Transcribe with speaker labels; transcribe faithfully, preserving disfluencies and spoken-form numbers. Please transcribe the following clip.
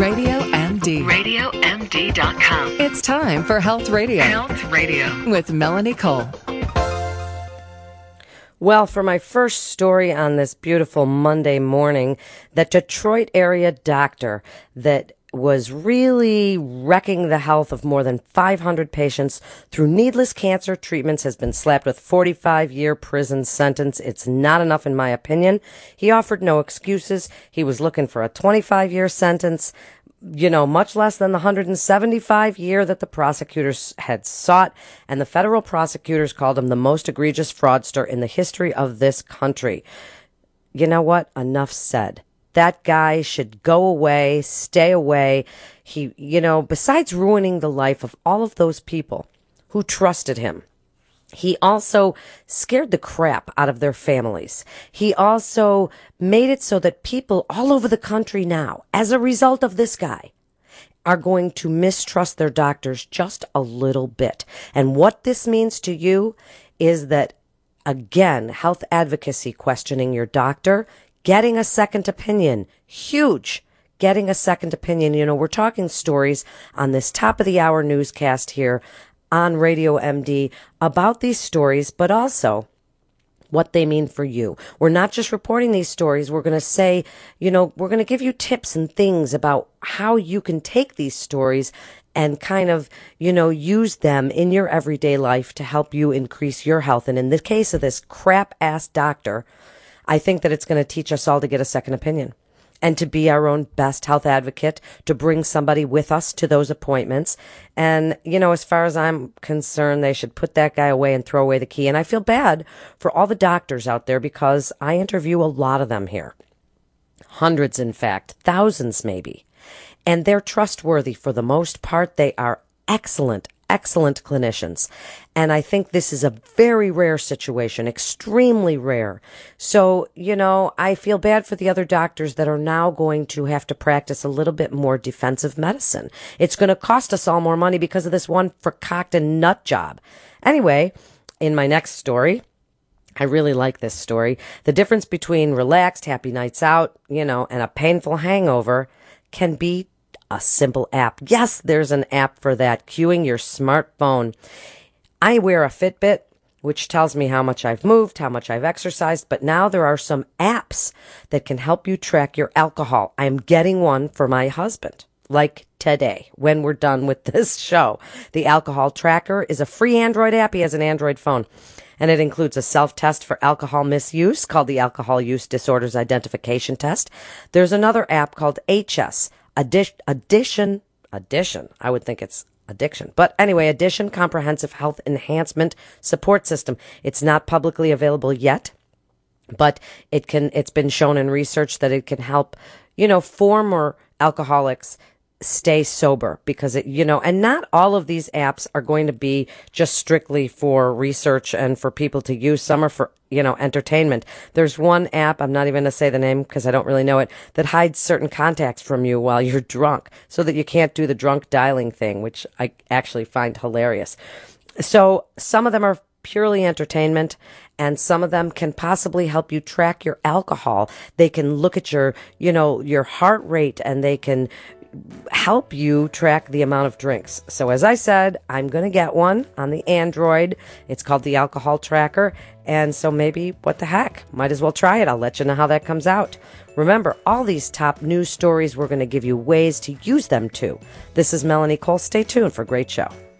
Speaker 1: Radio M D.
Speaker 2: radio M D dot com.
Speaker 1: It's time for Health Radio.
Speaker 2: Health Radio.
Speaker 1: With Melanie Cole.
Speaker 3: Well, for my first story on this beautiful Monday morning, the Detroit area doctor that was really wrecking the health of more than five hundred patients through needless cancer treatments has been slapped with forty-five year prison sentence. It's not enough in my opinion. He offered no excuses. He was looking for a twenty-five year sentence, you know, much less than the one hundred seventy-five year that the prosecutors had sought. And the federal prosecutors called him the most egregious fraudster in the history of this country. You know what? Enough said. That guy should go away, stay away. He, you know, besides ruining the life of all of those people who trusted him, he also scared the crap out of their families. He also made it so that people all over the country now, as a result of this guy, are going to mistrust their doctors just a little bit. And what this means to you is that, again, health advocacy, questioning your doctor, getting a second opinion, huge. Getting a second opinion. You know, we're talking stories on this top of the hour newscast here on Radio M D about these stories, but also what they mean for you. We're not just reporting these stories. We're going to say, you know, we're going to give you tips and things about how you can take these stories and kind of, you know, use them in your everyday life to help you increase your health. And in the case of this crap ass doctor, I think that it's going to teach us all to get a second opinion and to be our own best health advocate, to bring somebody with us to those appointments. And, you know, as far as I'm concerned, they should put that guy away and throw away the key. And I feel bad for all the doctors out there because I interview a lot of them here. Hundreds, in fact, thousands maybe. And they're trustworthy for the most part. They are excellent excellent clinicians. And I think this is a very rare situation, extremely rare. So, you know, I feel bad for the other doctors that are now going to have to practice a little bit more defensive medicine. It's going to cost us all more money because of this one forcocked nut job. Anyway, in my next story, I really like this story. The difference between relaxed, happy nights out, you know, and a painful hangover can be a simple app. Yes, there's an app for that. Cueing your smartphone. I wear a Fitbit, which tells me how much I've moved, how much I've exercised, but now there are some apps that can help you track your alcohol. I'm getting one for my husband, like today, when we're done with this show. The Alcohol Tracker is a free Android app. He has an Android phone. And it includes a self-test for alcohol misuse called the Alcohol Use Disorders Identification Test. There's another app called H S, Addition, addition, addition. I would think it's addiction. But anyway, Addition Comprehensive Health Enhancement Support System. It's not publicly available yet, but it can, it's been shown in research that it can help, you know, former alcoholics stay sober because it, you know, and not all of these apps are going to be just strictly for research and for people to use. Some are for, you know, entertainment. There's one app, I'm not even going to say the name because I don't really know it, that hides certain contacts from you while you're drunk so that you can't do the drunk dialing thing, which I actually find hilarious. So some of them are purely entertainment, and some of them can possibly help you track your alcohol. They can look at your, you know, your heart rate, and they can help you track the amount of drinks. So as I said, I'm going to get one on the Android. It's called the Alcohol Tracker. And so maybe, what the heck? Might as well try it. I'll let you know how that comes out. Remember, all these top news stories, we're going to give you ways to use them too. This is Melanie Cole. Stay tuned for a great show.